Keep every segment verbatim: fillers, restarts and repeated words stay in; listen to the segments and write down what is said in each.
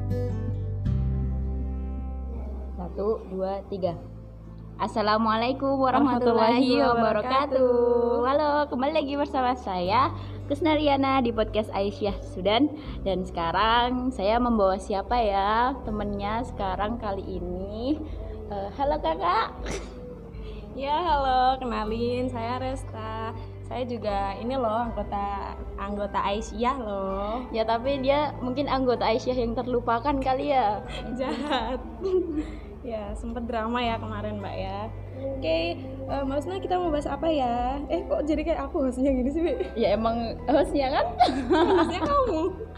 Satu, dua, tiga. Assalamualaikum warahmatullahi wabarakatuh. Halo, kembali lagi bersama saya Kusnariana di podcast Aisyah Sudan. Dan sekarang saya membawa siapa ya temennya sekarang kali ini. uh, Halo kakak. Ya halo, kenalin saya Resta. Saya juga ini loh anggota anggota Aisyah loh. Ya tapi dia mungkin anggota Aisyah yang terlupakan kali ya. Jahat. Ya sempet drama ya kemarin mbak ya. Oke, okay, uh, Mbak Husna kita mau bahas apa ya? Eh kok jadi kayak aku hostnya gini sih Bi? Ya emang hostnya kan? Hostnya kamu.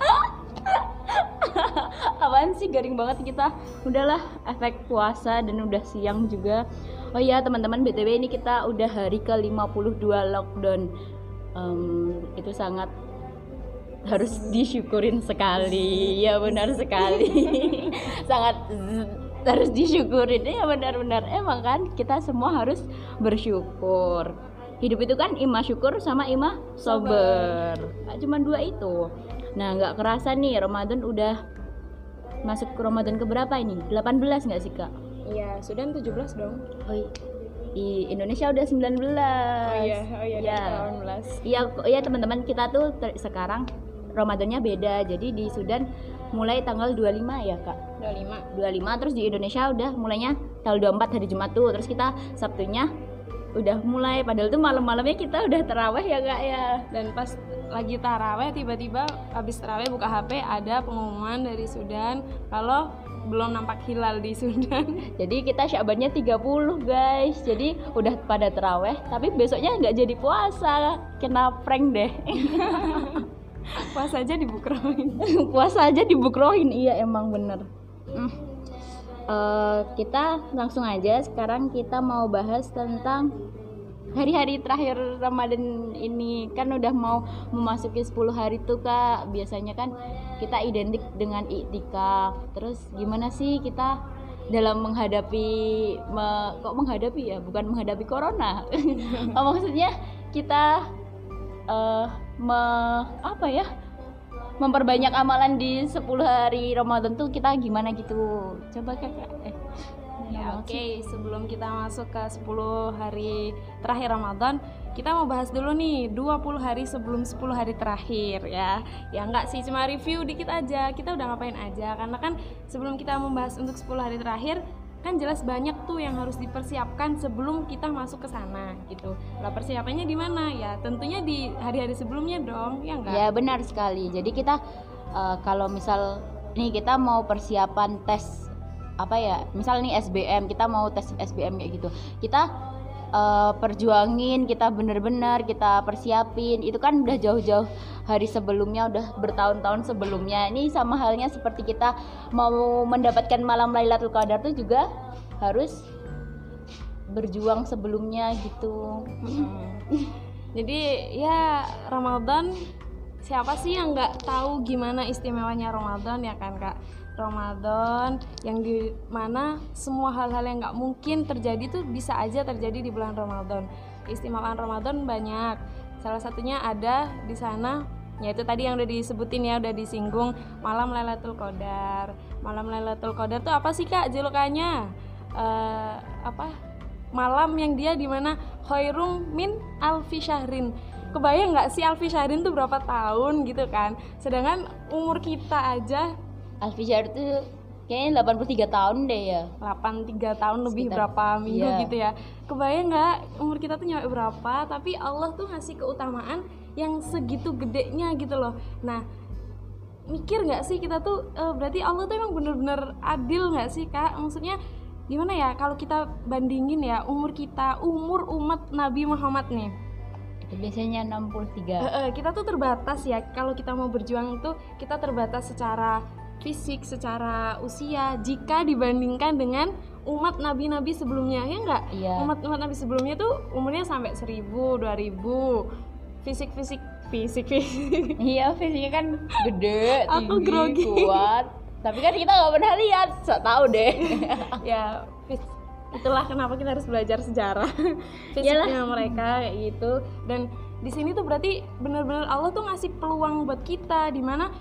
Apaan sih, garing banget kita. Udahlah, efek puasa dan udah siang juga. Oh iya teman-teman, B T W ini kita udah hari ke lima puluh dua lockdown. um, Itu sangat harus disyukurin sekali. Ya benar sekali. Sangat harus disyukurin, ya benar-benar. Emang kan kita semua harus bersyukur. Hidup itu kan imah syukur sama imah sober. Gak cuma dua itu. Nah gak kerasa nih Ramadan udah masuk ke Ramadan keberapa ini? delapan belas gak sih kak? Iya, sudah tujuh belas dong. Oh, di Indonesia udah sembilan belas. Oh iya, oh iya, ya. delapan belas. Iya, iya teman-teman, kita tuh ter- sekarang Ramadannya beda. Jadi di Sudan mulai tanggal dua puluh lima ya kak? dua puluh lima. dua puluh lima, terus di Indonesia udah mulainya tanggal dua puluh empat hari Jumat tuh. Terus kita Sabtunya udah mulai, padahal tuh malam-malamnya kita udah taraweh ya kak ya. Dan pas lagi taraweh tiba-tiba habis taraweh buka H P ada pengumuman dari Sudan kalau belum nampak hilal di Sudan. Jadi kita Syabannya tiga puluh guys. Jadi udah pada taraweh tapi besoknya nggak jadi puasa. Kena prank deh. Puasa aja dibukroin. Puasa aja dibukroin, iya emang bener. hmm. uh, Kita langsung aja. Sekarang kita mau bahas tentang hari-hari terakhir Ramadan ini. Kan udah mau memasuki sepuluh hari tuh kak. Biasanya kan kita identik dengan iktikaf. Terus gimana sih kita dalam menghadapi me, kok menghadapi ya, bukan menghadapi corona. Oh, maksudnya kita uh, me, apa ya memperbanyak amalan di sepuluh hari Ramadan tuh kita gimana gitu. Coba kakak eh Ya oke, okay. Sebelum kita masuk ke sepuluh hari terakhir Ramadan, kita mau bahas dulu nih dua puluh hari sebelum sepuluh hari terakhir ya. Ya enggak sih, cuma review dikit aja. Kita udah ngapain aja, karena kan sebelum kita membahas untuk sepuluh hari terakhir kan jelas banyak tuh yang harus dipersiapkan sebelum kita masuk ke sana gitu. Lah persiapannya di mana? Ya tentunya di hari-hari sebelumnya dong, ya enggak? Ya benar sekali. Jadi kita uh, kalau misal nih kita mau persiapan tes apa ya, misal nih S B M, kita mau tes S B M kayak gitu, kita uh, perjuangin, kita bener-bener kita persiapin, itu kan udah jauh-jauh hari sebelumnya, udah bertahun-tahun sebelumnya. Ini sama halnya seperti kita mau mendapatkan malam Lailatul Qadar tuh juga harus berjuang sebelumnya gitu. hmm. Jadi ya Ramadan, siapa sih yang nggak tahu gimana istimewanya Ramadan ya kan kak? Ramadan yang di mana semua hal-hal yang nggak mungkin terjadi tuh bisa aja terjadi di bulan Ramadan. Keistimewaan Ramadan banyak. Salah satunya ada di sana, yaitu tadi yang udah disebutin ya, udah disinggung, malam Lailatul Qadar. Malam Lailatul Qadar tuh apa sih kak julukannya? Uh, apa? Malam yang dia di mana khairum min alfi syahrin. Kebayang nggak sih alfi syahrin tuh berapa tahun gitu kan? Sedangkan umur kita aja Alfi Syahr itu kayaknya delapan puluh tiga tahun deh ya. delapan puluh tiga tahun lebih sekitar berapa minggu iya. gitu ya. Kebayang nggak umur kita tuh nyampe berapa, tapi Allah tuh ngasih keutamaan yang segitu gedenya gitu loh. Nah, mikir nggak sih kita tuh uh, berarti Allah tuh emang bener-bener adil nggak sih kak? Maksudnya gimana ya kalau kita bandingin ya umur kita, umur umat Nabi Muhammad nih. Biasanya enam puluh tiga. Uh, uh, kita tuh terbatas ya, kalau kita mau berjuang itu kita terbatas secara fisik, secara usia jika dibandingkan dengan umat nabi-nabi sebelumnya, ya enggak? Iya. Umat-umat nabi sebelumnya tuh umurnya sampai seribu, dua ribu. Fisik-fisik fisik-fisik. Iya, fisiknya kan gede, Aku tinggi, grogi. kuat. Tapi kan kita enggak pernah lihat, sok tahu deh. Ya, itulah kenapa kita harus belajar sejarah fisiknya mereka kayak gitu. Dan di sini tuh berarti benar-benar Allah tuh ngasih peluang buat kita, di mana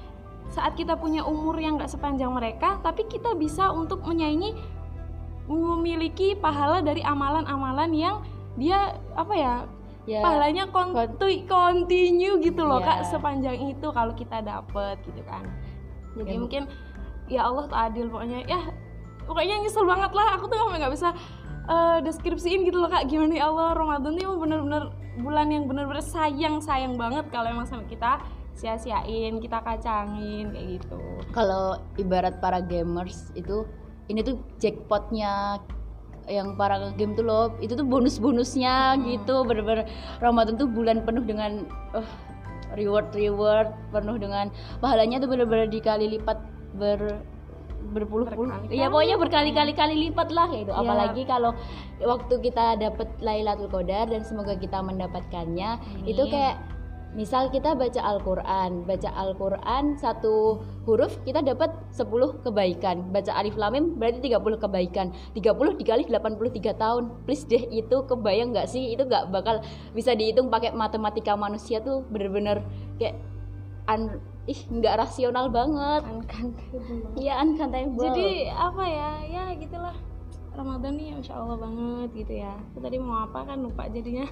saat kita punya umur yang nggak sepanjang mereka, tapi kita bisa untuk menyaingi, memiliki pahala dari amalan-amalan yang dia apa ya, Ya, pahalanya kontu, continue gitu loh ya. Kak, sepanjang itu kalau kita dapet gitu kan. Jadi Ya. mungkin ya Allah tuh adil pokoknya, ya pokoknya nyesel banget lah, aku tuh nggak bisa uh, deskripsiin gitu loh Kak, gimana ya Allah, Ramadan tuh bener-bener bulan yang bener-bener sayang-sayang banget kalau emang sama kita sia-siain, kita kacangin kayak gitu. Kalau ibarat para gamers itu, ini tuh jackpotnya yang para game tuh loh, itu tuh bonus-bonusnya hmm. gitu. Bener-bener Ramadan tuh bulan penuh dengan uh, reward-reward, penuh dengan pahalanya tuh bener-bener dikali lipat ber berpuluh-puluh. Ya pokoknya berkali-kali-kali lipat lah kayak gitu. Ya. Apalagi kalau waktu kita dapet Lailatul Qadar dan semoga kita mendapatkannya. Amin. Itu kayak misal kita baca Al-Qur'an, baca Al-Qur'an satu huruf kita dapat sepuluh kebaikan. Baca Alif Lam Mim berarti tiga puluh kebaikan. tiga puluh dikali delapan puluh tiga tahun. Please deh, itu kebayang enggak sih? Itu enggak bakal bisa dihitung pakai matematika manusia tuh, bener-bener kayak un, ih enggak rasional banget. Uncountable. Iya, uncountable. Jadi apa ya? Ya gitulah. Ramadan nih Masya Allah banget gitu ya. Aku tadi mau apa kan lupa jadinya.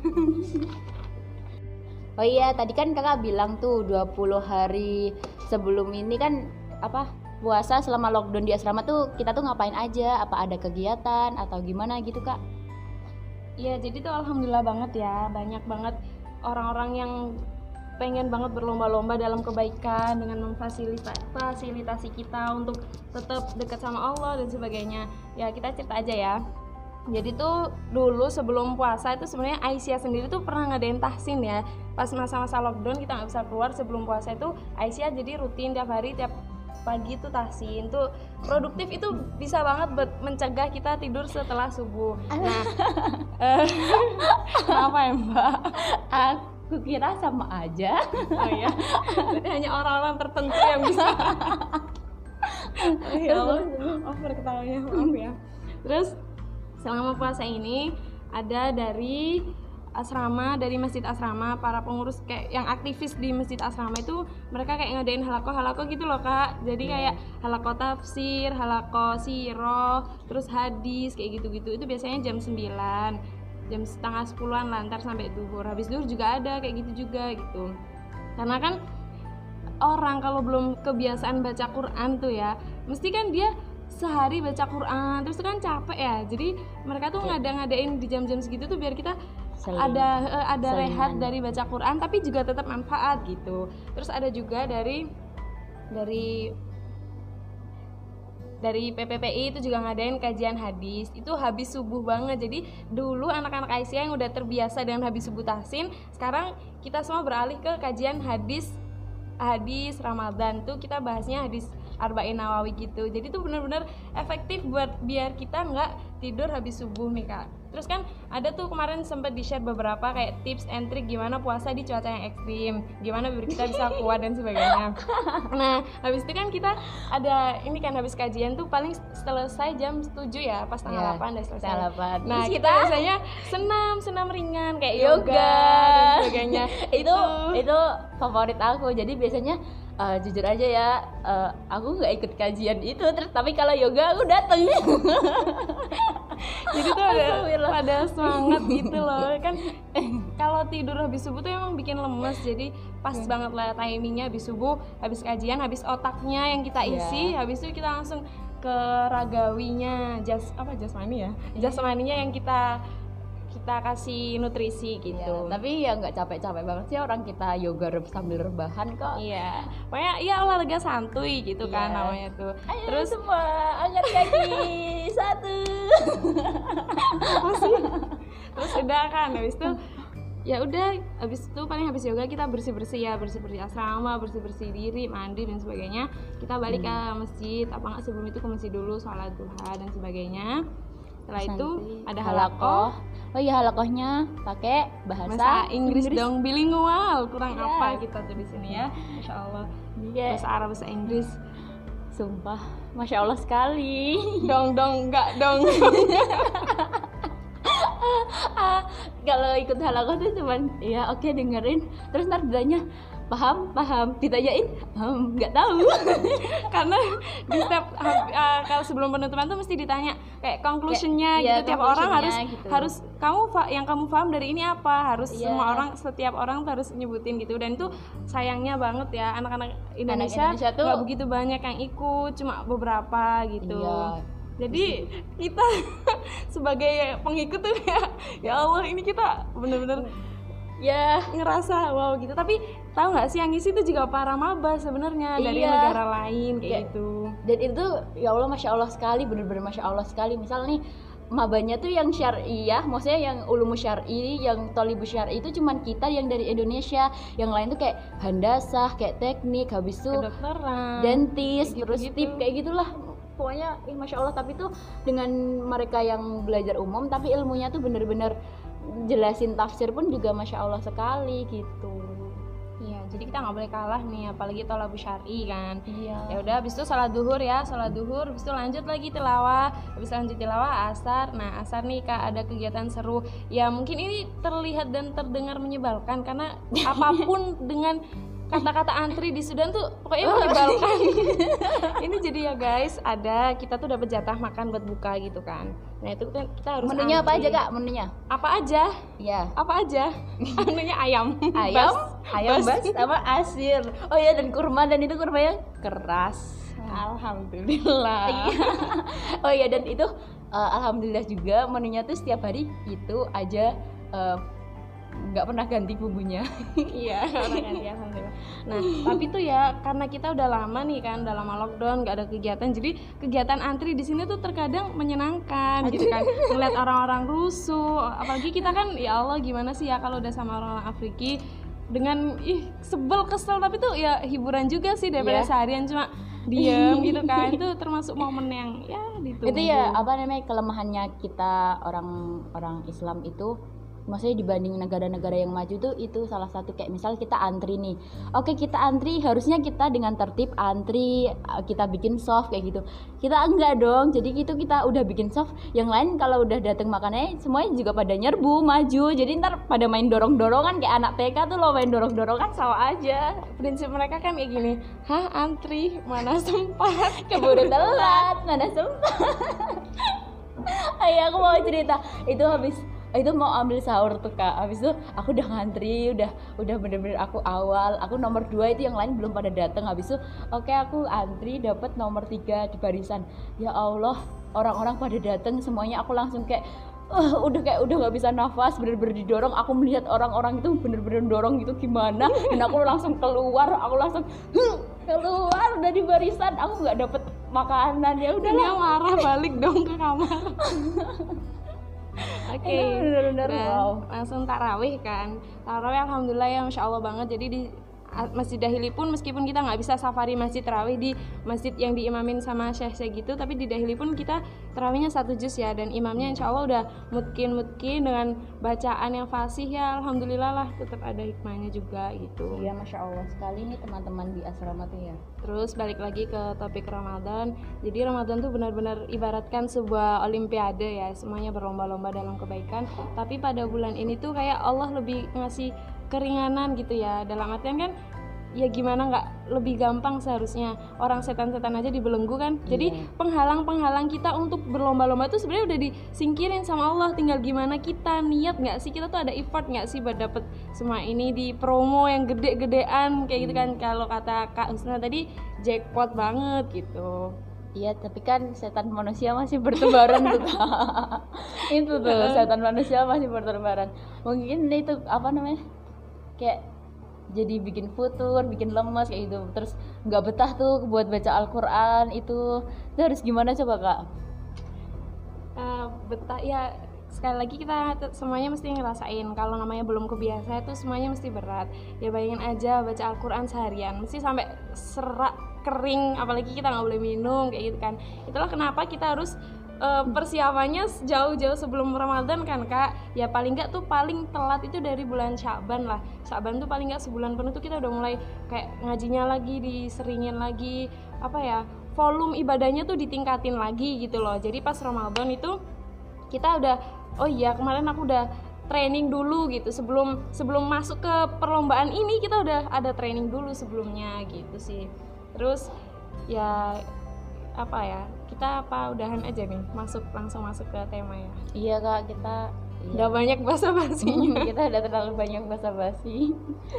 Oh iya, tadi kan kakak bilang tuh dua puluh hari sebelum ini kan apa puasa selama lockdown di asrama tuh kita tuh ngapain aja? Apa ada kegiatan atau gimana gitu kak? Iya, jadi tuh alhamdulillah banget ya, banyak banget orang-orang yang pengen banget berlomba-lomba dalam kebaikan dengan memfasilitasi kita untuk tetap dekat sama Allah dan sebagainya. Ya kita cerita aja ya. Jadi tuh dulu sebelum puasa itu sebenarnya Aisyah sendiri tuh pernah ngadain tahsin ya. Pas masa-masa lockdown kita nggak bisa keluar, sebelum puasa itu Aisyah jadi rutin tiap hari, tiap pagi tuh tahsin. Tuh produktif, itu bisa banget buat mencegah kita tidur setelah subuh. Nah, eh, kenapa ya Mbak? Aku kira sama aja. Oh iya, berarti hanya orang-orang tertentu yang bisa. Oh ya Allah, over ketawanya, maaf ya. Terus selama puasa ini ada dari asrama, dari masjid asrama, para pengurus kayak yang aktivis di masjid asrama itu mereka kayak ngadain halaqah-halaqah gitu loh kak. Jadi kayak halaqah tafsir, halaqah siroh, terus hadis kayak gitu-gitu. Itu biasanya jam sembilan, jam setengah sepuluhan lah, ntar sampai duhur. Habis duhur juga ada kayak gitu juga gitu. Karena kan orang kalau belum kebiasaan baca Quran tuh ya, mesti kan dia sehari baca Quran terus kan capek ya, jadi mereka tuh ngada-ngadain di jam-jam segitu tuh biar kita Seling. ada uh, ada Selingan. rehat dari baca Quran tapi juga tetap manfaat gitu. Terus ada juga dari dari dari P P P I itu juga ngadain kajian hadis, itu habis subuh banget. Jadi dulu anak-anak Aisyah yang udah terbiasa dengan habis subuh tahsin, sekarang kita semua beralih ke kajian hadis hadis Ramadan. Tuh kita bahasnya hadis Arba'in Nawawi gitu. Jadi tuh benar-benar efektif buat biar kita nggak tidur habis subuh nih kak. Terus kan ada tuh kemarin sempat di-share beberapa kayak tips and trick gimana puasa di cuaca yang ekstrim, gimana biar kita bisa kuat dan sebagainya. Nah habis itu kan kita ada ini kan habis kajian tuh paling selesai jam tujuh ya, pas tanggal delapan udah selesai. delapan. Nah kita, kita biasanya senam senam ringan kayak yoga, yoga dan sebagainya. itu itu favorit aku. Jadi biasanya Uh, jujur aja ya, uh, aku nggak ikut kajian itu, terus tapi kalau yoga aku dateng. Jadi tuh ada pada semangat gitu loh kan. Kalau tidur habis subuh tuh emang bikin lemes, jadi pas hmm. banget lah timingnya habis subuh, habis kajian, habis otaknya yang kita isi, yeah. habis itu kita langsung ke ragawinya, jas apa jasmani ya, jasmaninya yang kita kita kasih nutrisi gitu. Ya, tapi ya nggak capek-capek banget sih orang kita yoga sambil rebahan kok. Iya, pokoknya ya olahraga santuy gitu ya. Kan namanya tuh. Ayo terus semua angkat kaki satu. Terus udah kan, habis itu ya udah, habis itu paling habis yoga kita bersih-bersih ya, bersih-bersih asrama, bersih-bersih diri, mandi dan sebagainya. Kita balik hmm. ke masjid, apa nggak sebelum itu ke masjid dulu, sholat duha dan sebagainya. Setelah Santi. Itu ada halaqah. Oh iya, halaqahnya pakai bahasa, bahasa Inggris, Inggris dong, bilingual. Kurang yeah. apa kita tuh di sini ya. Masya Allah. Yeah. Bahasa Arab, bahasa Inggris. Sumpah, Masya Allah sekali. Dong dong, enggak dong. ah, kalau ikut halaqah tuh cuman ya oke okay, dengerin, terus ntar bilangnya paham paham, ditanyain hmm, nggak tahu. Karena di setiap uh, kalau sebelum penutupan tuh mesti ditanya kayak conclusionnya Kayak, gitu, iya, tiap orang harus conclusionnya gitu. harus kamu fa- yang kamu paham dari ini apa, harus Iya. semua orang, setiap orang tuh harus nyebutin gitu. Dan itu sayangnya banget ya, anak-anak Indonesia Indonesia tuh- nggak begitu banyak yang ikut, cuma beberapa gitu. Iya. Jadi kita sebagai pengikut tuh ya, ya Allah ini kita bener-bener Ya, ngerasa wow gitu. Tapi tahu nggak sih yang ngisi itu juga para maba sebenarnya dari Iya. negara lain kayak Kayak- gitu. dan itu ya Allah masya Allah sekali, bener-bener masya Allah sekali. Misal nih mabanya tuh yang syariah, maksudnya yang ulumu syar'i, yang tolibu syar'i itu cuman kita yang dari Indonesia, yang lain tuh kayak handasah, kayak teknik, habis itu Kedokteran, dentis, kayak terus gitu-gitu. tip kayak gitulah. Pokoknya ih, masya Allah. Tapi tuh dengan mereka yang belajar umum tapi ilmunya tuh bener-bener jelasin tafsir pun juga masya Allah sekali gitu. Iya, jadi kita nggak boleh kalah nih, apalagi tolabu syar'i kan. Iya. Ya udah, habis itu salat duhur ya, salat duhur, habis itu lanjut lagi tilawah, habis lanjut tilawah asar. Nah asar nih Kak ada kegiatan seru. Ya mungkin ini terlihat dan terdengar menyebalkan karena apapun dengan kata-kata antri di Sudan tuh pokoknya menyebalkan. Ini jadi ya guys, ada kita tuh dapat jatah makan buat buka gitu kan. Nah itu kan kita harus Menunya apa antri. aja Kak? Menunya? Apa aja? Iya. Apa aja? Menunya ayam. Ayam, Bas. ayam Bas. bas sama asir. Oh iya, dan kurma, dan itu kurmanya keras. Alhamdulillah. Oh iya, dan itu uh, alhamdulillah juga menunya tuh setiap hari itu aja, uh, nggak pernah ganti bumbunya. Iya, orang ganti alhamdulillah. Nah, tapi tuh ya karena kita udah lama nih kan, udah lama lockdown, nggak ada kegiatan. Jadi kegiatan antri di sini tuh terkadang menyenangkan gitu kan. Ngeliat orang-orang rusuh, apalagi kita kan ya Allah gimana sih ya kalau udah sama orang-orang Afriki dengan ih sebel kesel, tapi tuh ya hiburan juga sih daripada Iya. seharian cuma diem gitu kan. Itu termasuk momen yang ya ditunggu. Itu ya apa namanya, kelemahannya kita orang-orang Islam itu, maksudnya dibanding negara-negara yang maju tuh itu salah satu. Kayak misal kita antri nih, oke kita antri, harusnya kita dengan tertib antri, kita bikin soft kayak gitu. Kita enggak dong, jadi gitu kita udah bikin soft, yang lain kalau udah dateng makannya semuanya juga pada nyerbu maju, jadi ntar pada main dorong-dorongan kayak anak T K tuh lo main dorong-dorongan sama aja. Prinsip mereka kan kayak gini, hah antri mana sempat, Keburu telat, mana sempat. Ayo aku mau cerita, itu habis itu mau ambil sahur tuh Kak, habis itu aku udah ngantri, udah udah bener-bener aku awal, aku nomor dua, itu yang lain belum pada datang. Habis itu oke okay, aku antri dapat nomor tiga di barisan. Ya Allah, orang-orang pada datang semuanya, aku langsung kayak uh, udah kayak udah nggak bisa nafas, bener-bener didorong. Aku melihat orang-orang itu bener-bener dorong gitu gimana, dan aku langsung keluar, aku langsung huh, keluar dari barisan, aku nggak dapet makanan. Ya udah dia marah balik dong ke kamar. Oke, Itu bener-bener dan wow. langsung tarawih kan. Tarawih alhamdulillah ya masya Allah banget. Jadi di Masjid Dahili pun meskipun kita nggak bisa safari masjid tarawih di masjid yang diimamin sama syekh-syekh gitu, tapi di Dahili pun kita tarawihnya satu juz ya, dan imamnya insya Allah udah mutkin mutkin dengan bacaan yang fasih ya, alhamdulillah lah, tetap ada hikmahnya juga gitu. Iya masya Allah sekali nih teman-teman di asrama tuh ya. Terus balik lagi ke topik Ramadan. Jadi Ramadan tuh benar-benar ibaratkan sebuah olimpiade ya, semuanya berlomba-lomba dalam kebaikan. Tapi pada bulan ini tuh kayak Allah lebih ngasih keringanan gitu ya. Dalam artian kan ya gimana nggak lebih gampang seharusnya, orang setan-setan aja dibelenggu kan. Jadi Iya. penghalang-penghalang kita untuk berlomba-lomba tuh sebenarnya udah disingkirin sama Allah. Tinggal gimana kita niat nggak sih, kita tuh ada effort nggak sih buat dapet semua ini di promo yang gede-gedean kayak gitu kan. Kalau kata Kak Husna tadi jackpot banget gitu. Iya, tapi kan setan manusia masih bertebaran tuh Kak. Itu tuh setan manusia masih bertebaran. Mungkin itu apa namanya, kayak jadi bikin futur, bikin lemes kayak gitu. Terus nggak betah tuh buat baca Al-Quran itu. Itu harus gimana coba Kak? Uh, betah ya, sekali lagi kita t- semuanya mesti ngerasain. Kalau namanya belum kebiasa itu semuanya mesti berat. Ya bayangin aja baca Al-Quran seharian mesti sampai serak kering, apalagi kita nggak boleh minum kayak gitu kan. Itulah kenapa kita harus uh, persiapannya jauh-jauh sebelum Ramadan kan Kak. Ya paling nggak tuh paling telat itu dari bulan Sya'ban lah. Sya'ban tuh paling nggak sebulan penuh tuh kita udah mulai kayak ngajinya lagi, diseringin lagi, apa ya, volume ibadahnya tuh ditingkatin lagi gitu loh. Jadi pas Ramadan itu kita udah, oh iya kemarin aku udah training dulu gitu sebelum sebelum masuk ke perlombaan ini, kita udah ada training dulu sebelumnya gitu sih. Terus ya apa ya, kita apa udahan aja nih, masuk langsung masuk ke tema ya. Iya Kak, kita Udah banyak basa-basinya. kita udah terlalu banyak basa-basi.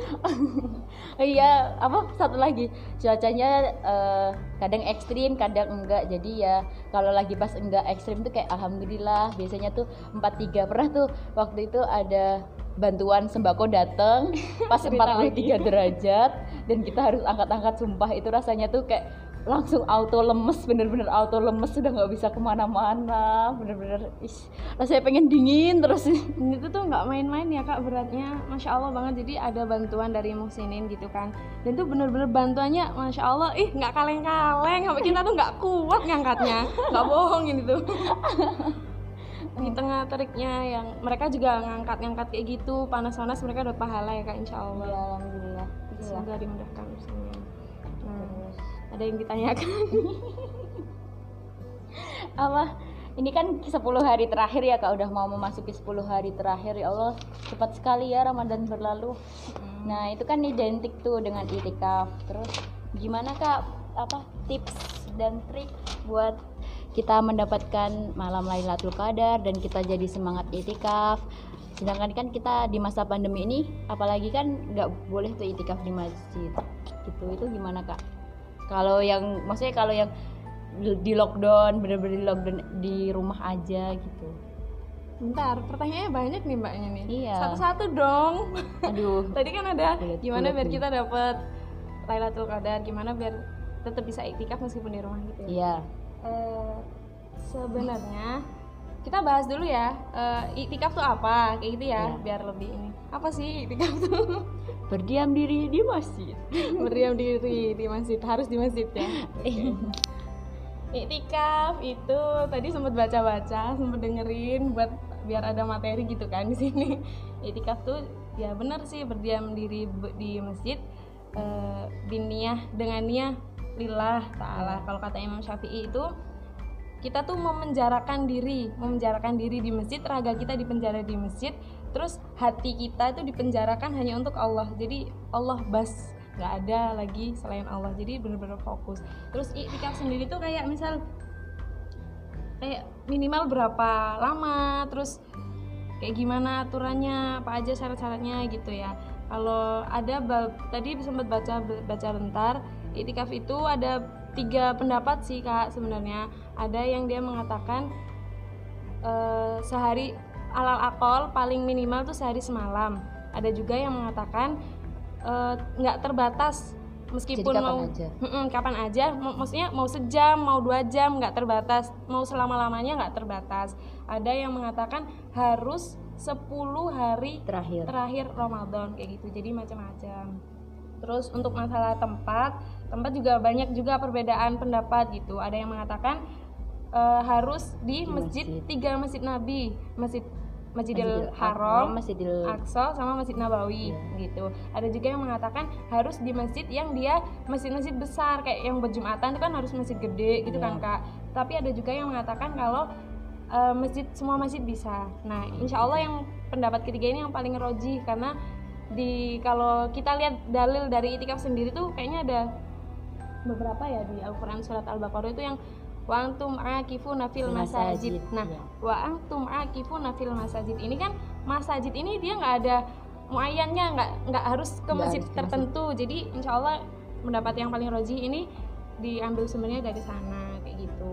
Iya, apa satu lagi, cuacanya eh, kadang ekstrim, kadang enggak. Jadi ya kalau lagi pas enggak ekstrim tuh kayak alhamdulillah. Biasanya tuh empat tiga, pernah tuh waktu itu ada bantuan sembako datang pas Cerita empat puluh tiga lagi. derajat dan kita harus angkat-angkat, sumpah itu rasanya tuh kayak langsung auto lemes, bener-bener auto lemes, sudah nggak bisa kemana-mana, bener-bener ish, rasanya pengen dingin terus. Ini tuh tuh nggak main-main ya Kak, beratnya Masya Allah banget. Jadi ada bantuan dari Muhsinin gitu kan, dan tuh bener-bener bantuannya Masya Allah, ih nggak kaleng-kaleng, sampai kita tuh nggak kuat ngangkatnya, nggak bohong ini tuh. Di tengah teriknya yang mereka juga ngangkat-ngangkat kayak gitu, panas-panas, mereka dapat pahala ya Kak, Insya Allah. Ya alhamdulillah. Semoga dimudahkan urusannya. Nah, ada yang ditanyakan? Apa? Ini kan sepuluh hari terakhir ya Kak, udah mau memasuki sepuluh hari terakhir. Ya Allah, cepat sekali ya Ramadan berlalu. Hmm. Nah, itu kan identik tuh dengan itikaf. Terus gimana Kak, apa tips dan trik buat kita mendapatkan malam Lailatul Qadar dan kita jadi semangat itikaf? Sedangkan kan kita di masa pandemi ini, apalagi kan nggak boleh tuh itikaf di masjid. Gitu, itu gimana Kak? Kalau yang, maksudnya kalau yang di lockdown, bener-bener di lockdown di rumah aja gitu. Bentar, pertanyaannya banyak nih mbaknya nih. Iya. Satu-satu dong. Aduh. Tadi kan ada Bulet, gimana bulet biar nih. kita dapat Lailatul Qadar, gimana biar tetap bisa iktikaf meskipun di rumah gitu ya. Iya. Eh, sebenarnya kita bahas dulu ya, eh, iktikaf tuh apa, kayak gitu ya, Iya. biar lebih ini. Apa sih iktikaf tuh? Berdiam diri di masjid. Berdiam diri di masjid, harus di masjid ya. Iktikaf itu tadi sempat baca-baca, sempat dengerin buat biar ada materi gitu kan di sini. Iktikaf tuh ya benar sih berdiam diri be- di masjid, eh, biniyah dengan niyah lillah ta'ala. Kalau kata Imam Syafi'i itu kita tuh memenjarakan diri, memenjarakan diri di masjid, raga kita dipenjara di masjid, terus hati kita itu dipenjarakan hanya untuk Allah. Jadi Allah bas, nggak ada lagi selain Allah. Jadi benar-benar fokus. Terus iktikaf sendiri tuh kayak misal kayak minimal berapa lama, terus kayak gimana aturannya, apa aja syarat-syaratnya gitu ya. Kalau ada bab, tadi sempat baca baca bentar, iktikaf itu ada tiga pendapat sih Kak sebenarnya. Ada yang dia mengatakan uh, sehari alal akol paling minimal tuh sehari semalam. Ada juga yang mengatakan uh, nggak terbatas, meskipun Jadi kapan mau aja? Mm-mm, kapan aja, M- maksudnya mau sejam, mau dua jam, nggak terbatas, mau selama-lamanya nggak terbatas. Ada yang mengatakan harus sepuluh hari Terakhir. terakhir Ramadan kayak gitu, jadi macam-macam. Terus untuk masalah tempat, tempat juga banyak juga perbedaan pendapat gitu. Ada yang mengatakan e, harus di, Di masjid, masjid. tiga masjid Nabi, masjid Masjidil Masjidil Haram, Haram, Masjidil Aqsa, sama Masjid Nabawi gitu. Ada juga yang mengatakan harus di masjid yang dia masjid-masjid besar kayak yang berjumatan itu kan harus masjid gede gitu Iya. kan Kak. Tapi ada juga yang mengatakan kalau e, masjid semua masjid bisa. Nah, insya Allah yang pendapat ketiga ini yang paling rojih, karena di kalau kita lihat dalil dari itikaf sendiri tuh kayaknya ada beberapa ya di Al-Quran surat Al-Baqarah itu yang wa antum akifuna fil masajid. Masajid, Nah, iya. wa antum akifuna fil masajid ini kan masajid ini dia nggak ada muayyannya, nggak nggak harus ke Nggak masjid harus ke tertentu. Jadi insya Allah pendapat yang paling rojih ini diambil sebenarnya dari sana kayak gitu.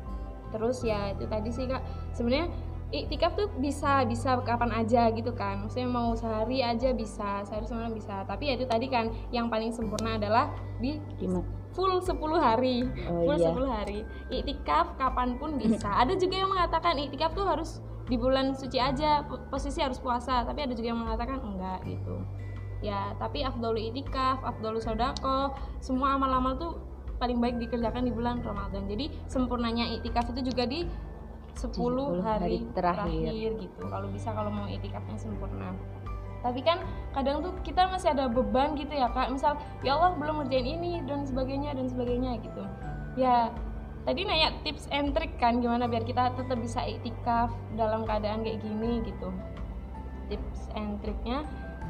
Terus ya itu tadi sih Kak, sebenarnya iktikaf tuh bisa bisa kapan aja gitu kan, maksudnya mau sehari aja bisa, sehari semalam bisa. Tapi ya itu tadi kan yang paling sempurna adalah di Gimana? full sepuluh hari. Oh, Full iya. sepuluh hari. Iktikaf kapanpun bisa. Ada juga yang mengatakan iktikaf tuh harus di bulan suci aja, posisi harus puasa. Tapi ada juga yang mengatakan enggak gitu. Ya, tapi afdhalu iktikaf, afdhalu sedekah, semua amal-amal tuh paling baik dikerjakan di bulan Ramadan. Jadi sempurnanya iktikaf itu juga di sepuluh hari, hari terakhir. terakhir gitu. Kalau bisa, kalau mau iktikafnya sempurna. Tapi kan kadang tuh kita masih ada beban gitu ya Kak, misal ya Allah belum ngerjain ini dan sebagainya dan sebagainya gitu ya. Tadi nanya tips and trick kan, gimana biar kita tetap bisa iktikaf dalam keadaan kayak gini gitu. tips and triknya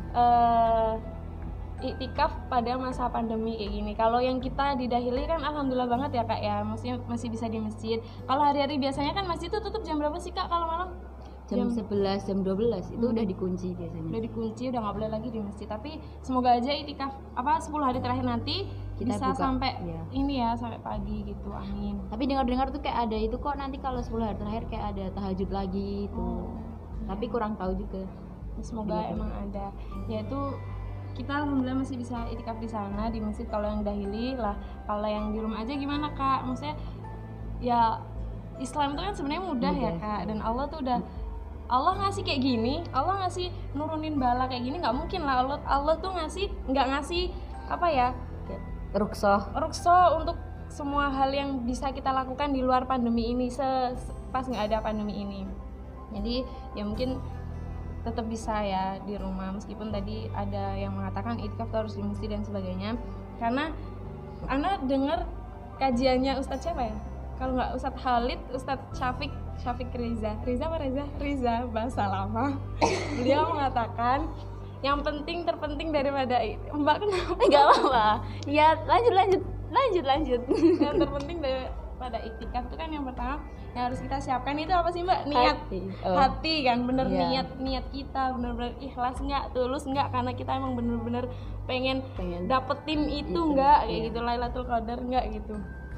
uh, iktikaf pada masa pandemi kayak gini. Kalau yang kita di Dahili kan alhamdulillah banget ya kak ya, maksudnya masih bisa di masjid. Kalau hari-hari biasanya kan masjid itu tutup jam berapa sih kak kalau malam? Jam sebelas, jam dua belas itu Hmm. udah dikunci biasanya. Udah dikunci, udah nggak boleh lagi di masjid. Tapi semoga aja iktikaf apa sepuluh hari terakhir nanti Kita bisa buka, sampai ya. ini ya, sampai pagi gitu. Amin. Tapi dengar-dengar tuh kayak ada itu kok nanti kalau sepuluh hari terakhir kayak ada tahajud lagi itu. Oh. Tapi kurang tahu juga. Semoga Iya. emang ada. Yaitu kita alhamdulillah masih bisa itikaf di sana di masjid kalau yang Dahili lah. Kalau yang di rumah aja gimana kak? Maksudnya ya Islam itu kan sebenarnya mudah, Mudah. ya kak. Dan Allah tuh udah Allah ngasih kayak gini, Allah ngasih nurunin bala kayak gini nggak mungkin lah Allah Allah tuh ngasih nggak ngasih apa ya Kayak ruksoh. rukso untuk semua hal yang bisa kita lakukan di luar pandemi ini se, se- pas nggak ada pandemi ini. Jadi ya mungkin tetap bisa ya di rumah meskipun tadi ada yang mengatakan itikaf tuh harus di masjid dan sebagainya. Karena Ana dengar kajiannya Ustadz siapa ya? Kalau nggak Ustadz Khalid, Ustadz Syafiq Syafiq Riza, Riza apa Riza? Riza bahasa lama. Beliau mengatakan yang penting terpenting daripada itu. Mbak kenapa? Enggak apa-apa. Ya, lanjut lanjut. Lanjut lanjut. Yang terpenting daripada iktikaf itu kan yang pertama yang harus kita siapkan itu apa sih Mbak? Niat. Hati. Oh. Hati kan bener Iya. niat niat kita bener-bener ikhlas nggak, tulus nggak, karena kita emang bener-bener pengen, Pengen dapetin itu itu, nggak kayak iya. gitu, Lailatul Qadar nggak gitu.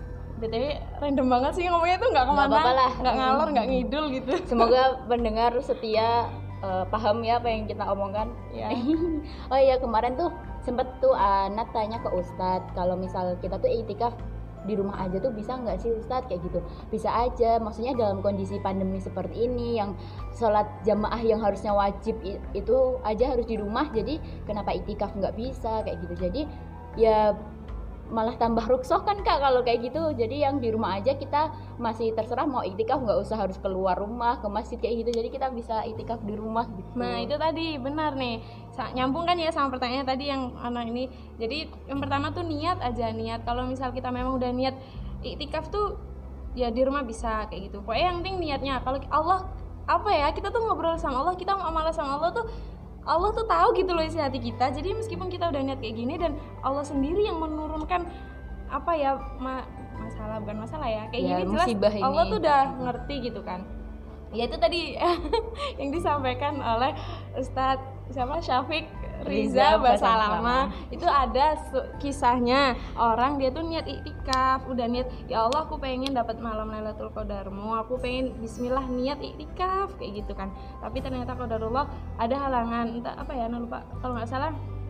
B T W random banget sih ngomongnya tuh nggak kemana, apa-apa lah. nggak ngalor, nggak ngidul gitu. Semoga pendengar setia eh, paham ya apa yang kita omongkan. Ya. Oh iya, kemarin tuh sempet tuh Anak tanya ke Ustadz kalau misal kita tuh iktikaf di rumah aja tuh bisa nggak sih Ustadz kayak gitu. Bisa aja, maksudnya dalam kondisi pandemi seperti ini yang sholat jamaah yang harusnya wajib i- itu aja harus di rumah, jadi kenapa iktikaf nggak bisa kayak gitu. Jadi ya malah tambah ruksoh kan kak kalau kayak gitu. Jadi yang di rumah aja kita masih terserah mau iktikaf, nggak usah harus keluar rumah ke masjid kayak gitu. Jadi kita bisa iktikaf di rumah gitu. Nah itu tadi benar nih. Sa- nyambung kan ya sama pertanyaan tadi yang anak ini. Jadi yang pertama tuh niat aja, niat. Kalau misal kita memang udah niat iktikaf tuh ya di rumah bisa kayak gitu. Pokoknya yang penting niatnya. Kalau Allah apa ya, kita tuh ngobrol sama Allah, kita muamalah sama Allah tuh Allah tuh tahu gitu loh isi hati kita. Jadi meskipun kita udah niat kayak gini dan Allah sendiri yang menurunkan apa ya ma- masalah bukan masalah ya kayak Ya, gini jelas musibah ini. Allah tuh udah ngerti gitu kan. Ya itu tadi yang disampaikan oleh Ustadz siapa Syafiq Riza Riza Basalama. Basalama. Itu ada su- kisahnya orang dia tuh niat iktikaf, udah niat ya Allah aku pengen dapat malam Lailatul Qadarmu, aku pengen bismillah niat iktikaf kayak gitu kan. Tapi ternyata qadarullah ada halangan, entah apa ya, nah lupa kalau nggak salah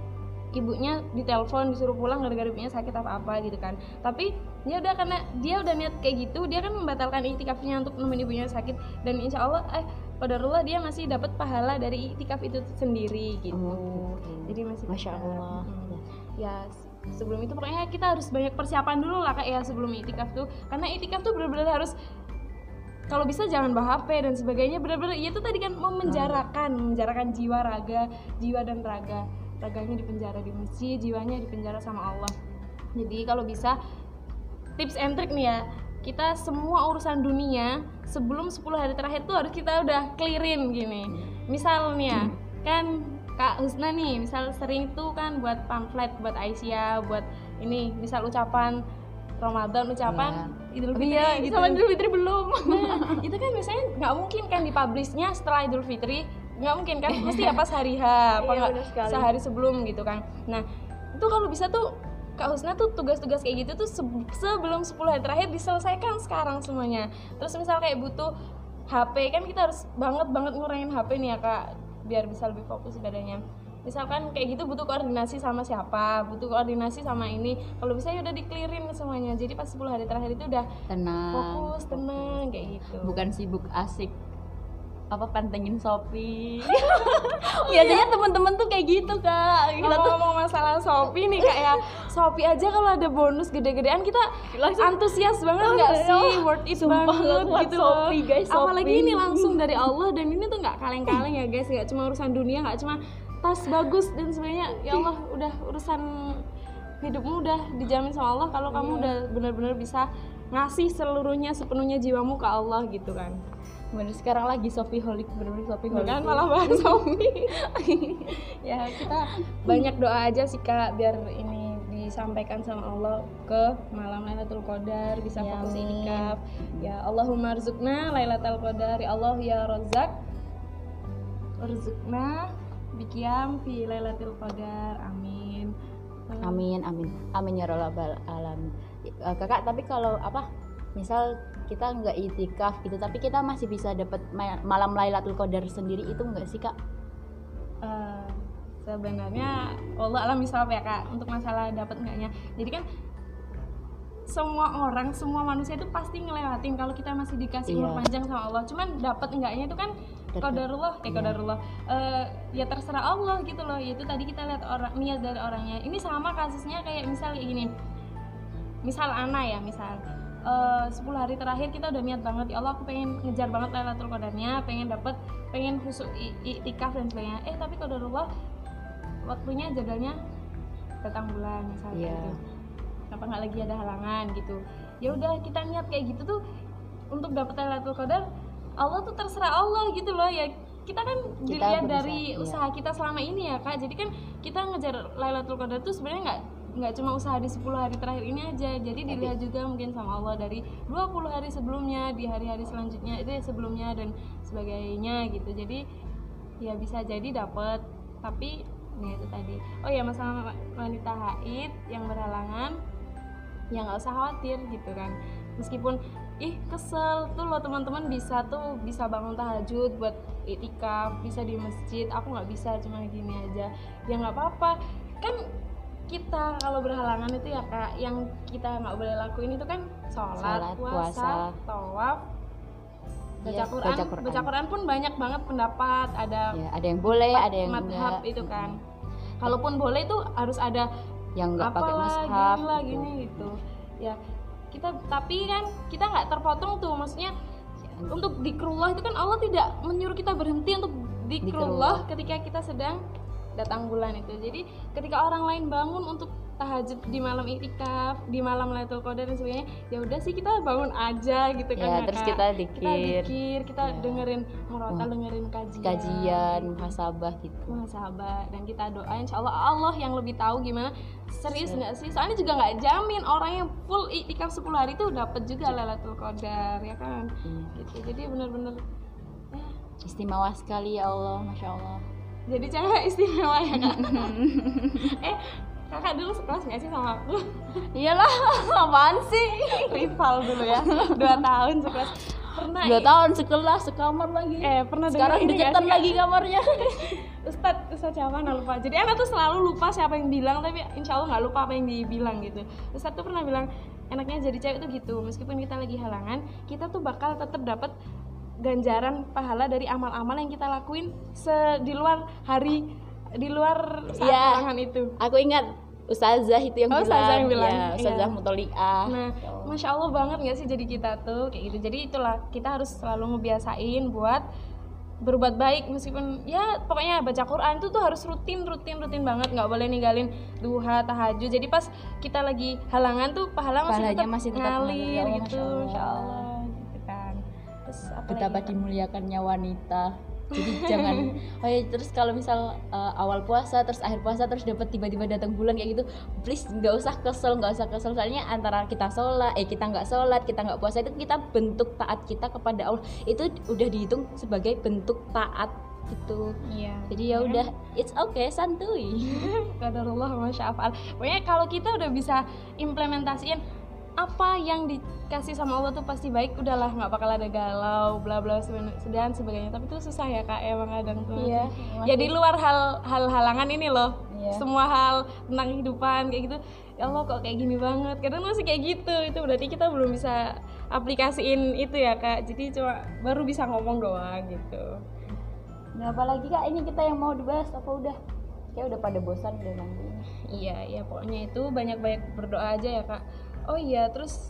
ibunya ditelepon disuruh pulang gara-gara ibunya sakit apa-apa gitu kan. Tapi dia udah karena dia udah niat kayak gitu, dia kan membatalkan iktikafnya untuk nemenin ibunya sakit, dan insya Allah eh qadarullah dia masih dapat pahala dari iktikaf itu sendiri gitu. Oh, gitu. Jadi masih Masya bisa. Allah. Hmm. Ya se- sebelum itu pokoknya kita harus banyak persiapan dulu lah kak ya sebelum iktikaf tuh, karena iktikaf tuh benar-benar harus kalau bisa jangan bawa H P dan sebagainya, benar-benar ya itu tadi kan memenjarakan memenjarakan jiwa raga jiwa dan raga raganya dipenjara di masjid, jiwanya dipenjara sama Allah. Jadi kalau bisa tips and trick nih ya, kita semua urusan dunia sebelum sepuluh hari terakhir tuh harus kita udah clearin gini. Misalnya kan Kak Husna nih misal sering tuh kan buat pamflet buat Aisyah, buat ini misal ucapan Ramadan, ucapan Idul Fitri iya, gitu. sama Idul Fitri belum. Nah, itu kan biasanya nggak mungkin kan dipublishnya setelah Idul Fitri, nggak mungkin kan, mesti ya pas hari H apa Iya, nggak benar sekali. sehari sebelum gitu kan. Nah itu kalau bisa tuh Kak Husna tuh tugas-tugas kayak gitu tuh se- sebelum sepuluh hari terakhir diselesaikan sekarang semuanya. Terus misal kayak butuh H P kan kita harus banget banget ngurangin H P nih ya Kak biar bisa lebih fokus ibadahnya. Misalkan kayak gitu butuh koordinasi sama siapa, butuh koordinasi sama ini, kalau bisa ya udah di-clearin semuanya. Jadi pas sepuluh hari terakhir itu udah Tenang. fokus, tenang kayak gitu. Bukan sibuk asik apa pantengin Shopee. Biasanya teman-teman tuh kayak gitu kak. Kita tuh Ngomong-ngomong masalah Shopee nih kak ya, Shopee aja kalau ada bonus gede-gedean kita Langsung- antusias banget nggak Langsung, sih, oh, worth it sumpah banget nggak kuat gitu Shopee, loh. guys, Apalagi Shopee. ini langsung dari Allah, dan ini tuh nggak kaleng-kaleng ya guys, nggak cuma urusan dunia, nggak cuma tas bagus dan sebagainya. Ya Allah, udah urusan hidupmu udah dijamin sama Allah kalau kamu udah benar-benar bisa ngasih seluruhnya sepenuhnya jiwamu ke Allah gitu kan. bener sekarang lagi Shopee-holic, bener-bener Shopee-holic kan malah bahas Shopee. Ya kita banyak doa aja sih Kak biar ini disampaikan sama Allah ke malam Lailatul Qadar, bisa Ya, fokus amin. itikaf. Ya Allahumma rzuqna Lailatul Qadar, ya Allah ya Razzaq rzuqna biqiyam fi Lailatul Qadar. Amin. Amin, amin, amin ya robbal alamin. Eh, kakak, tapi kalau apa, misal kita nggak itikaf gitu, tapi kita masih bisa dapat ma- malam Lailatul Qadar sendiri, itu nggak sih kak? Eh, sebenarnya Allah alam misal ya Kak untuk masalah dapat enggaknya. Jadi kan semua orang, semua manusia itu pasti ngelewatin kalau kita masih dikasih umur Iya. panjang sama Allah. Cuman dapat enggaknya itu kan Ter- qadarullah, eh iya. qadarullah. Eh, ya terserah Allah gitu loh. Yaitu tadi kita lihat orang niat dari orangnya. Ini sama kasusnya kayak misal kayak gini. Misal Ana ya, misal eh, sepuluh hari terakhir kita udah niat banget, ya Allah aku pengen ngejar banget Lailatul Qadarnya, pengen dapet, pengen khusyuk i- iktikaf dan sebagainya. Eh tapi qadarullah waktunya jadwalnya datang bulan misalnya Iya. gitu. Kenapa nggak lagi ada halangan gitu? Ya udah kita niat kayak gitu tuh untuk dapet Lailatul Qadar, Allah tuh terserah Allah gitu loh ya. Kita kan Kita dilihat berusaha, dari iya. usaha kita selama ini ya Kak. Jadi kan kita ngejar Lailatul Qadar tuh sebenarnya nggak nggak cuma usaha di sepuluh hari terakhir ini aja. Jadi dilihat juga mungkin sama Allah dari dua puluh hari sebelumnya, di hari-hari selanjutnya itu sebelumnya dan sebagainya gitu. Jadi ya bisa jadi dapet, tapi ya itu tadi. Oh ya masalah wanita haid yang berhalangan, ya nggak usah khawatir gitu kan. Meskipun ih kesel tuh lo teman-teman bisa tuh bisa bangun tahajud buat itikaf, bisa di masjid, aku nggak bisa cuma gini aja, ya nggak apa-apa kan. Kita kalau berhalangan itu ya Kak, yang kita nggak boleh lakuin itu kan sholat, Sholat, puasa, puasa. tawaf, baca Iya, Quran. baca Quran. Baca Quran pun banyak banget pendapat, ada Ya, ada yang boleh, ada yang madhab enggak. itu kan. Kalaupun boleh itu harus ada Yang enggak pakai apalah, mushaf. gini lah gitu. gini gitu. Ya kita tapi kan kita nggak terpotong tuh, maksudnya untuk dikrullah itu kan Allah tidak menyuruh kita berhenti untuk dikrullah ketika kita sedang datang bulan itu. Jadi ketika orang lain bangun untuk tahajud di malam iktikaf, di malam Lailatul Qadar dan sebagainya, ya udah sih kita bangun aja gitu kan Ya, ya, terus Kak. kita kita dikir. dikir, kita Ya. dengerin murotal, Wah. dengerin kajian Kajian, gitu. muhasabah gitu. Muhasabah, dan kita doa insya Allah Allah yang lebih tahu gimana serius nggak sih, soalnya juga nggak jamin orang yang full iktikaf sepuluh hari itu dapat juga Lailatul Qadar ya kan. Iya. Gitu, jadi benar-benar ya, Istimewa sekali ya Allah, masya Allah. jadi cewek istimewa ya Kak. eh kakak dulu sekelas nggak sih sama aku? Iyalah, apaan sih? Rival dulu ya, dua tahun sekelas. Pernah Dua tahun sekelas, sekamar lagi. eh pernah Sekarang denger ini nggak deketan sih, Kak? lagi kamarnya. Ustadz, Ustadz siapa nggak lupa. Jadi anak tuh selalu lupa siapa yang bilang, tapi insya Allah nggak lupa apa yang dibilang gitu. Ustadz tuh pernah bilang enaknya jadi cewek tuh gitu, meskipun kita lagi halangan, kita tuh bakal tetap dapat ganjaran pahala dari amal-amal yang kita lakuin se di luar hari, di luar saat Iya. halangan itu. Aku ingat Ustazah itu yang Oh, bilang. Ustazah yang bilang. Ya, Ustazah Iya. Mutoliah. Nah, masya Allah banget nggak sih jadi kita tuh kayak gitu. Jadi itulah kita harus selalu ngebiasain buat berbuat baik, meskipun ya pokoknya baca Quran itu tuh harus rutin rutin rutin banget, nggak boleh ninggalin duha, tahajud. Jadi pas kita lagi halangan tuh pahala masih Pahalanya tetap masih tetap ngalir ngalir, ya Allah, gitu, Masya Allah. masya Allah gitu kan. Terus apa Betapa lagi? dimuliakannya wanita. Jadi jangan oh ya, terus kalau misal uh, awal puasa terus akhir puasa terus dapat tiba-tiba datang bulan kayak gitu, please nggak usah kesel, nggak usah kesel. Soalnya antara kita sholat, eh kita nggak sholat, kita nggak puasa, itu kita bentuk taat kita kepada Allah, itu udah dihitung sebagai bentuk taat gitu. Iya. Jadi ya udah, it's okay, santuy. Qadarullah masya Allah. Pokoknya kalau kita udah bisa implementasiin apa yang dikasih sama Allah tuh pasti baik, udahlah nggak bakal ada galau bla bla dan sebagainya. Tapi itu susah ya Kak, emang kadang tuh. Iya, Ya di luar hal hal halangan ini loh. Iya. Semua hal tentang kehidupan kayak gitu. Ya Allah kok kayak gini banget. Kadang masih kayak gitu. Itu berarti kita belum bisa aplikasiin itu ya Kak. Jadi cuma baru bisa ngomong doang gitu. Nah, apalagi Kak, ini kita yang mau dibahas apa udah? Kayak udah pada bosan udah nanti. Iya, iya pokoknya itu banyak-banyak berdoa aja ya Kak. Oh iya, terus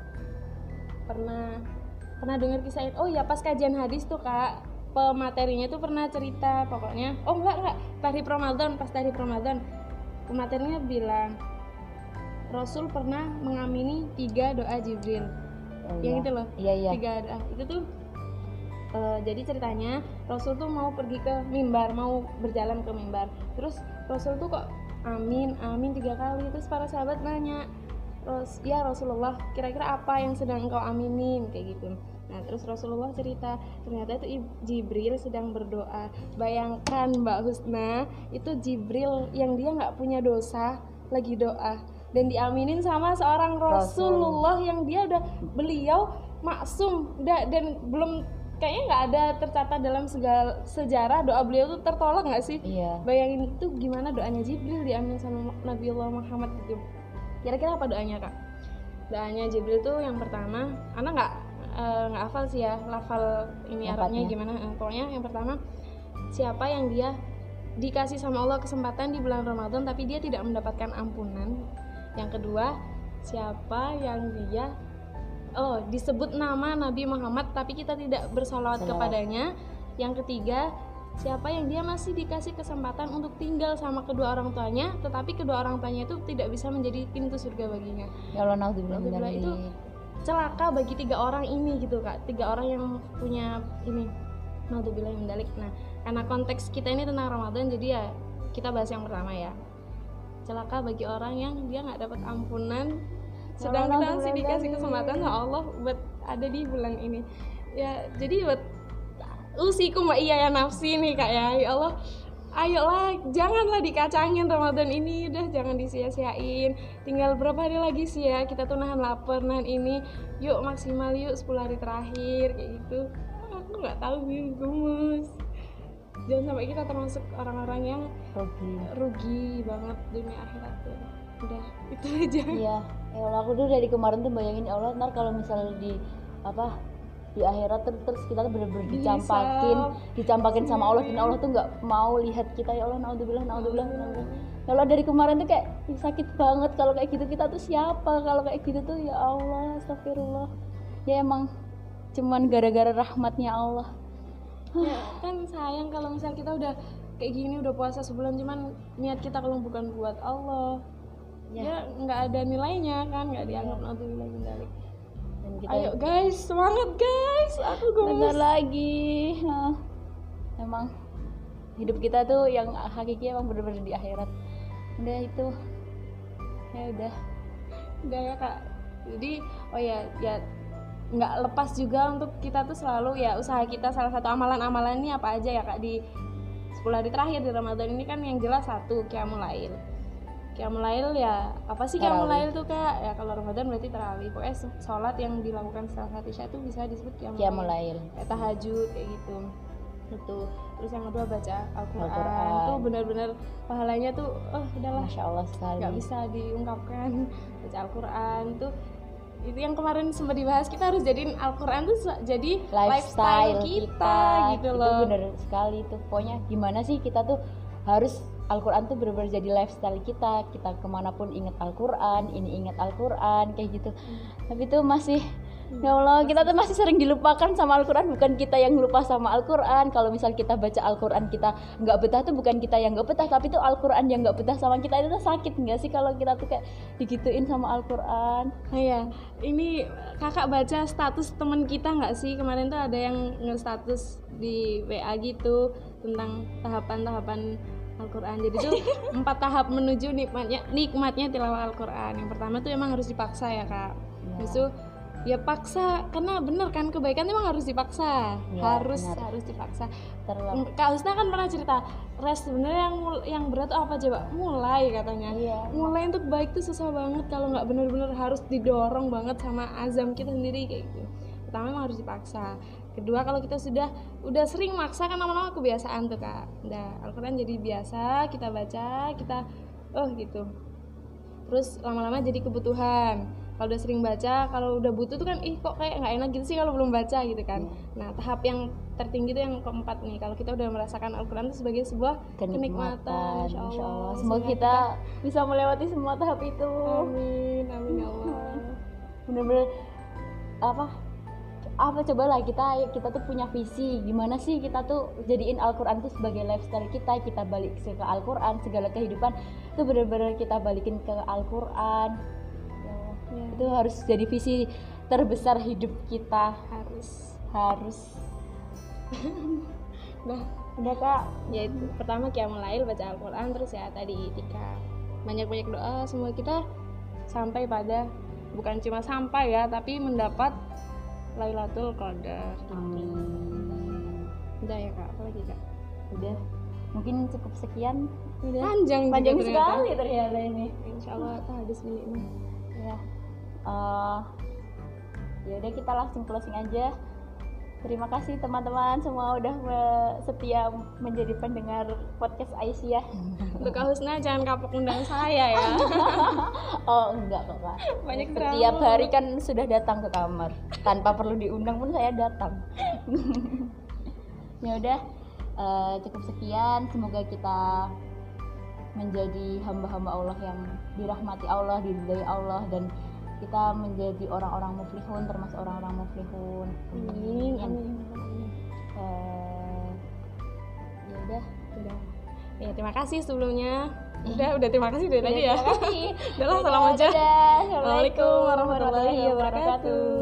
pernah pernah dengar kisah oh iya pas kajian hadis tuh Kak, pematerinya tuh pernah cerita pokoknya. Oh enggak enggak, tahrib Ramadan, pas tahrib Ramadan pematerinya bilang Rasul pernah mengamini tiga doa Jibril. Oh, Yang iya. itu loh. Iya, iya. Tiga doa. Itu tuh Uh, jadi ceritanya Rasul tuh mau pergi ke mimbar, mau berjalan ke mimbar. Terus Rasul tuh kok amin, amin tiga kali. Terus para sahabat nanya, Ros, ya Rasulullah, kira-kira apa yang sedang engkau aminin kayak gitu. Nah terus Rasulullah cerita, ternyata itu Jibril sedang berdoa. Bayangkan Mbak Husna, itu Jibril yang dia nggak punya dosa lagi doa dan diaminin sama seorang Rasulullah Rasul. Yang dia udah beliau maksum udah, dan belum kayaknya nggak ada tercatat dalam segala sejarah doa beliau tuh tertolak nggak sih? Iya. Bayangin itu gimana doanya Jibril diambil sama Nabiullah Muhammad gitu. Kira-kira apa doanya kak? Doanya Jibril tuh yang pertama, anak nggak nggak uh, hafal sih ya, lafal ini Arabnya gimana? Uh, pokoknya yang pertama, siapa yang dia dikasih sama Allah kesempatan di bulan Ramadan tapi dia tidak mendapatkan ampunan. Yang kedua, siapa yang dia oh disebut nama Nabi Muhammad tapi kita tidak bersalawat kepadanya. Yang ketiga, siapa yang dia masih dikasih kesempatan untuk tinggal sama kedua orang tuanya tetapi kedua orang tuanya itu tidak bisa menjadi pintu surga baginya. Ya Allah, naudzubillah. Itu celaka bagi tiga orang ini gitu kak, tiga orang yang punya ini, naudzubillah min dzalik. Nah karena konteks kita ini tentang Ramadan jadi ya kita bahas yang pertama ya, celaka bagi orang yang dia nggak dapat ampunan sedang kita masih dikasih kesempatan sama Allah buat ada di bulan ini ya. Jadi buat usiku mbak iya ya nafsi nih kak ya, ya Allah ayolah janganlah dikacangin Ramadan ini, udah jangan disia-siain. Tinggal berapa hari lagi sih ya kita tuh nahan lapar, nahan ini, yuk maksimal yuk sepuluh hari terakhir kayak gitu. Aku nggak tahu nih gemes, jangan sampai kita termasuk orang-orang yang rugi rugi banget dunia akhirat tuh. Udah itu aja. Iya, ya Allah, aku tuh dari kemarin tuh bayangin ya Allah, ntar kalau misalnya di apa di akhirat terus, terus kita tuh bener-bener dicampakin dicampakin sama Allah dan Allah tuh nggak mau lihat kita. Ya Allah, naudzubillah, naudzubillah, naudzubillah. Ya Allah, dari kemarin tuh kayak sakit banget kalau kayak gitu. Kita tuh siapa kalau kayak gitu tuh? Ya Allah, astagfirullah. Ya emang cuman gara-gara rahmatnya Allah. Ya kan sayang kalau misal kita udah kayak gini, udah puasa sebulan cuman niat kita kalau bukan buat Allah ya nggak ada nilainya kan, nggak dianggap naudzubillah min dzalik. Ayo guys, semangat guys, aku gemes. Bentar lagi. Nah, emang hidup kita tuh yang hakiki emang bener-bener di akhirat. Udah itu, ya udah, udah ya kak. Jadi oh ya, ya nggak lepas juga untuk kita tuh selalu ya usaha kita, salah satu amalan-amalan ini apa aja ya kak di sepuluh hari terakhir di Ramadan ini kan yang jelas satu Qiyamul Lail. Qiyamul Lail ya apa sih Qiyamul Lail tuh kak? Ya kalau Ramadan berarti tarawih. Pokoknya sholat yang dilakukan setelah sholat Isya itu bisa disebut Qiyamul Lail. Kayak tahajud kayak gitu. Itu. Terus yang kedua baca Al-Qur'an. Al-Qur'an. Tuh benar-benar pahalanya tuh oh udahlah. Masya Allah sekali. Gak bisa diungkapkan. Baca Al-Qur'an tuh itu yang kemarin sempat dibahas, kita harus jadiin Al-Qur'an tuh jadi lifestyle, lifestyle kita, kita gitu loh. Itu bener sekali tuh. Pokoknya gimana sih kita tuh harus Al-Quran tuh benar-benar jadi lifestyle kita. Kita kemanapun ingat Al-Quran, ini ingat Al-Quran kayak gitu. Hmm. Tapi tuh masih hmm. ya Allah, kita tuh masih sering dilupakan sama Al-Quran. Bukan kita yang lupa sama Al-Quran. Kalau misal kita baca Al-Quran kita nggak betah tuh bukan kita yang nggak betah, tapi tuh Al-Quran yang nggak betah sama kita. Itu tuh sakit nggak sih kalau kita tuh kayak digituin sama Al-Quran. Nah ya, ini kakak baca status teman kita nggak sih? Kemarin tuh ada yang nge-status di W A gitu tentang tahapan-tahapan Al-Quran. Jadi tuh empat tahap menuju nikmatnya nikmatnya tilawah Al-Quran. Yang pertama tuh emang harus dipaksa ya kak. Ya. Terus tuh ya paksa, karena bener kan kebaikan emang harus dipaksa. Ya, harus benar. harus dipaksa. Terlalu. Kak Husna kan pernah cerita, Res sebenarnya yang yang berat tuh apa coba? Mulai katanya. Ya. Mulai untuk baik tuh susah banget kalau nggak bener-bener harus didorong banget sama azam kita sendiri kayak gitu. Pertama emang harus dipaksa. Kedua kalau kita sudah udah sering maksa kan lama-lama kebiasaan tuh kak. Udah Al-Quran jadi biasa, kita baca, kita oh gitu. Terus lama-lama jadi kebutuhan. Kalau udah sering baca, kalau udah butuh tuh kan ih kok kayak nggak enak gitu sih kalau belum baca gitu kan. Hmm. Nah tahap yang tertinggi tuh yang keempat nih. Kalau kita udah merasakan Al-Quran itu sebagai sebuah kenikmatan, kenikmatan Insya Allah. Insya Allah. Semoga kita bisa melewati semua tahap itu. Amin, amin ya Allah. Bener-bener apa? apa cobalah kita kita tuh punya visi gimana sih kita tuh jadiin Al-Quran tuh sebagai lifestyle kita. Kita balik ke Al-Quran, segala kehidupan itu benar-benar kita balikin ke Al-Quran ya, ya. Itu harus jadi visi terbesar hidup kita. Harus harus Udah. Udah Kak. Ya itu pertama qiyamul lail, baca Al-Qur'an, terus ya tadi itikaf. Banyak-banyak doa semua kita sampai pada, bukan cuma sampai ya, tapi mendapat Lailatul Qadar. Amin. Udah ya Kak, apa lagi Kak? Udah. Mungkin cukup sekian. Udah. Panjang, Panjang juga ternyata. sekali ternyata ini. Insyaallah tak habis milikmu. Ya. Uh, ya udah kita langsung closing aja. Terima kasih teman-teman semua udah me- setia menjadi pendengar podcast Aisyah. Untuk Kak Husna jangan kapok undang saya ya. Oh enggak kok Kak. Banyak Setiap drama. hari kan sudah datang ke kamar. Tanpa perlu diundang pun saya datang. Ya udah, uh, cukup sekian. Semoga kita menjadi hamba-hamba Allah yang dirahmati Allah, diridhai Allah, dan kita menjadi orang-orang muflihun, termasuk orang-orang muflihun. Amin. Amin. Uh, ya udah, Udah. Ya terima kasih sebelumnya. Udah, udah terima kasih dari tadi ya. Terima kasih. Udah lah, salam aja. Dadah. Assalamualaikum warahmatullahi wabarakatuh.